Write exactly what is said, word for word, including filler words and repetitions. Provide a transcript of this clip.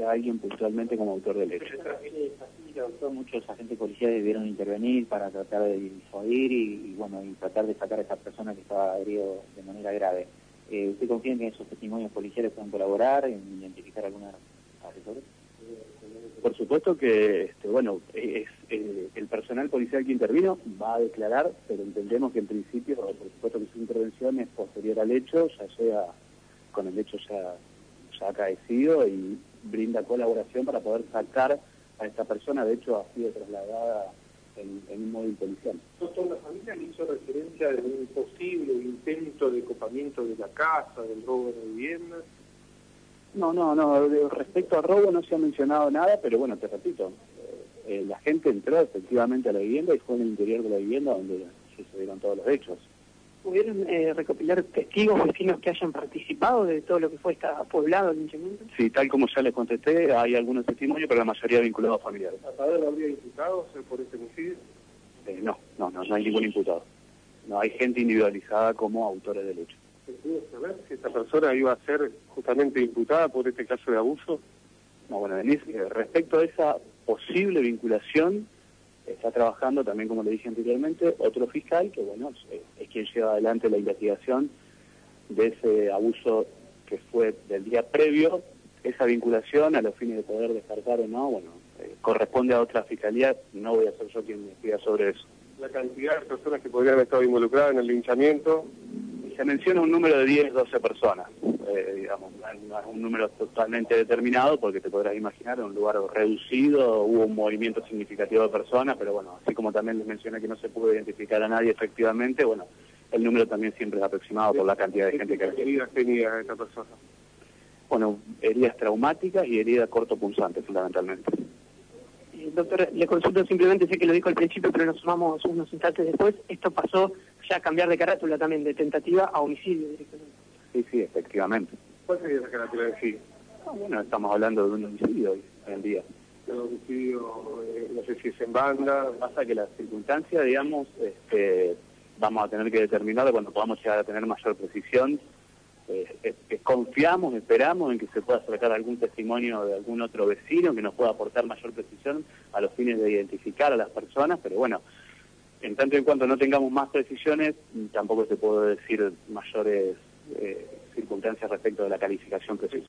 a alguien puntualmente como autor del hecho. Muchos agentes policiales debieron intervenir para tratar de disuadir y, y bueno y tratar de sacar a esa persona que estaba herido de manera grave. Eh, ¿Usted confía en que esos testimonios policiales puedan colaborar en identificar algunos agresores? Por supuesto que, este, bueno, es, eh, el personal policial que intervino va a declarar, pero entendemos que en principio, por supuesto que su intervención es posterior al hecho, ya sea con el hecho ya, ya acaecido y brinda colaboración para poder sacar a esta persona. De hecho ha sido trasladada en, en un móvil policial. Doctor, la familia le hizo referencia de un posible intento de copamiento de la casa, del robo de la vivienda. No, no, no, respecto al robo no se ha mencionado nada, pero bueno, te repito, eh, la gente entró efectivamente a la vivienda y fue en el interior de la vivienda donde sucedieron todos los hechos. ¿Pudieron eh, recopilar testigos, vecinos que hayan participado de todo lo que fue esta poblado, el linchamiento? Sí, tal como ya les contesté, hay algunos testimonios, pero la mayoría vinculados a familiares. ¿A saber habría imputados por este homicidio? Eh, no, no, no, no hay ningún imputado. No hay gente individualizada como autores del hecho. ¿Se pudo saber si esta persona iba a ser justamente imputada por este caso de abuso? No, bueno, Denise, eh, respecto a esa posible vinculación, está trabajando también, como le dije anteriormente, otro fiscal que, bueno, es, es quien lleva adelante la investigación de ese abuso que fue del día previo. Esa vinculación, a los fines de poder descartar o no, bueno, eh, corresponde a otra fiscalía, no voy a ser yo quien investiga sobre eso. La cantidad de personas que podrían haber estado involucradas en el linchamiento. Se menciona un número de diez, doce personas, eh, digamos, un número totalmente determinado, porque te podrás imaginar, en un lugar reducido, hubo un movimiento significativo de personas, pero bueno, así como también les mencioné que no se pudo identificar a nadie efectivamente, bueno, el número también siempre es aproximado por la cantidad de gente que había. ¿Qué heridas tenía esta persona? Bueno, heridas traumáticas y heridas cortopunzantes, fundamentalmente. Eh, doctor, le consulto simplemente, sé que lo dijo al principio, pero nos sumamos unos instantes después. Esto pasó ya a cambiar de carátula también, de tentativa a homicidio directamente. Sí, sí, efectivamente. ¿Cuál sería la carátula en sí? Ah, bueno, estamos hablando de un homicidio hoy en día. El homicidio, eh, no sé si es en banda. Pasa que las circunstancias, digamos, este, vamos a tener que determinar cuando podamos llegar a tener mayor precisión. Eh, eh, eh, confiamos, esperamos en que se pueda sacar algún testimonio de algún otro vecino que nos pueda aportar mayor precisión a los fines de identificar a las personas, pero bueno, en tanto y en cuanto no tengamos más precisiones, tampoco te puedo decir mayores eh, circunstancias respecto de la calificación precisa.